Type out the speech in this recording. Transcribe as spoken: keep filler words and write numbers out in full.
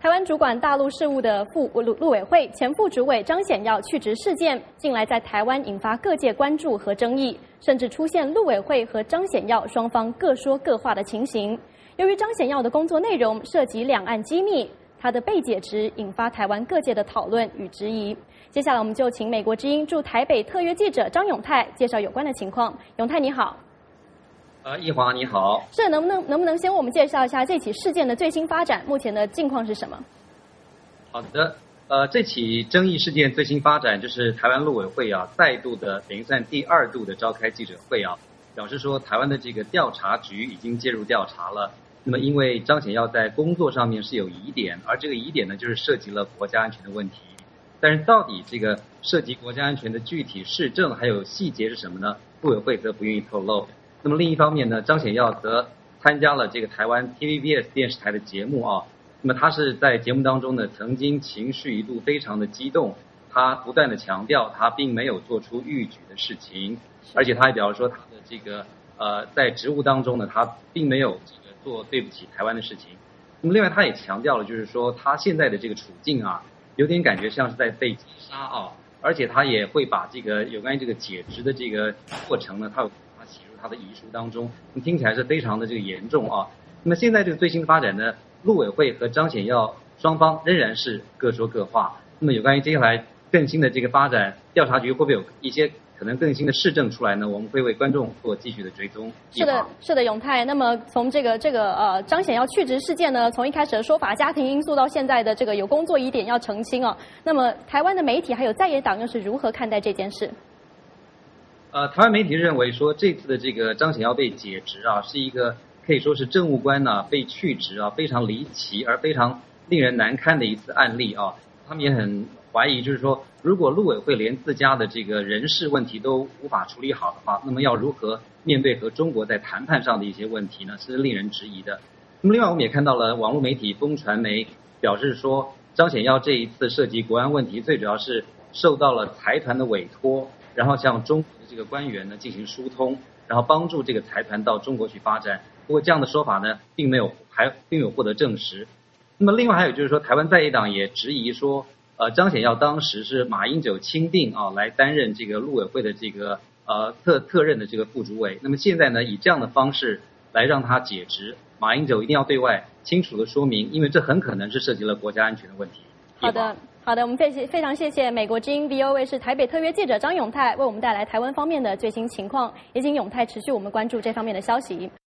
台湾主管大陆事务的副陆陆委会前副主委张显耀去职事件，近来在台湾引发各界关注和争议，甚至出现陆委会和张显耀双方各说各话的情形。由于张显耀的工作内容涉及两岸机密，他的被解职引发台湾各界的讨论与质疑。接下来，我们就请美国之音驻台北特约记者张永泰介绍有关的情况。永泰你好。 呃，易华你好， 是能不能能不能先为我们介绍一下这起事件的最新发展，目前的境况是什么？ 好的，呃，这起争议事件最新发展就是台湾陆委会啊，再度的等于算第二度的召开记者会啊，表示说台湾的这个调查局已经介入调查了。那么因为张显耀在工作上面是有疑点，而这个疑点呢，就是涉及了国家安全的问题。但是到底这个涉及国家安全的具体事证还有细节是什么呢？陆委会则不愿意透露。那么另一方面呢，张显耀则参加了这个台湾 T V B S 电视台的节目啊。那么他是在节目当中呢，曾经情绪一度非常的激动，他不断的强调他并没有做出逾矩的事情，而且他还表示说他的这个呃在职务当中呢，他并没有这个做对不起台湾的事情。那么另外他也强调了，就是说他现在的这个处境啊，有点感觉像是在被击杀啊，而且他也会把这个有关于这个解职的这个过程呢，他有他写入他的遗书当中，那么听起来是非常的这个严重啊。那么现在这个最新发展呢，陆委会和张显耀双方仍然是各说各话。那么有关于接下来更新的这个发展，调查局会不会有一些可能更新的事证出来呢？我们会为观众做继续的追踪。 是的，是的，永泰。那么从这个这个呃张显耀去职事件呢，从一开始的说法家庭因素到现在的这个有工作疑点要澄清哦。那么台湾的媒体还有在野党又是如何看待这件事？ 呃，台湾媒体认为说这次的这个张显耀被解职啊，是一个可以说是政务官呢、啊、被去职啊，非常离奇而非常令人难堪的一次案例啊。他们也很怀疑，就是说，如果陆委会连自家的这个人事问题都无法处理好的话，那么要如何面对和中国在谈判上的一些问题呢？是令人质疑的。那么另外，我们也看到了网络媒体风传媒表示说，张显耀这一次涉及国安问题，最主要是受到了财团的委托，然后向中国的这个官员呢进行疏通，然后帮助这个财团到中国去发展。不过这样的说法呢，并没有还并没有获得证实。那么另外还有就是说，台湾在野党也质疑说，呃，张显耀当时是马英九钦定啊，来担任这个陆委会的这个呃特特任的这个副主委。那么现在呢，以这样的方式来让他解职，马英九一定要对外清楚的说明，因为这很可能是涉及了国家安全的问题。 好的。好的，我们非非常谢谢美国之音 V O A 是台北特约记者张永泰为我们带来台湾方面的最新情况，也请永泰持续我们关注这方面的消息。